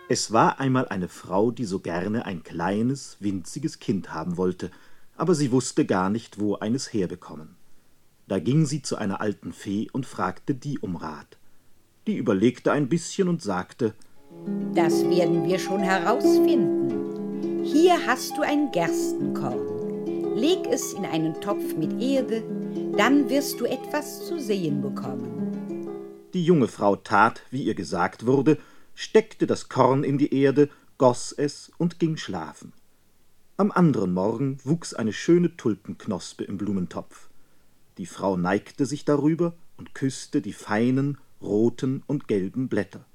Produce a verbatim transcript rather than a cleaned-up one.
Es war einmal eine Frau, die so gerne ein kleines, winziges Kind haben wollte, aber sie wusste gar nicht, wo eines herbekommen. Da ging sie zu einer alten Fee und fragte die um Rat. Die überlegte ein bisschen und sagte: Das werden wir schon herausfinden. Hier hast du ein Gerstenkorn. Leg es in einen Topf mit Erde, dann wirst du etwas zu sehen bekommen. Die junge Frau tat, wie ihr gesagt wurde, steckte das Korn in die Erde, goss es und ging schlafen. Am anderen Morgen wuchs eine schöne Tulpenknospe im Blumentopf. Die Frau neigte sich darüber und küßte die feinen, roten und gelben Blätter.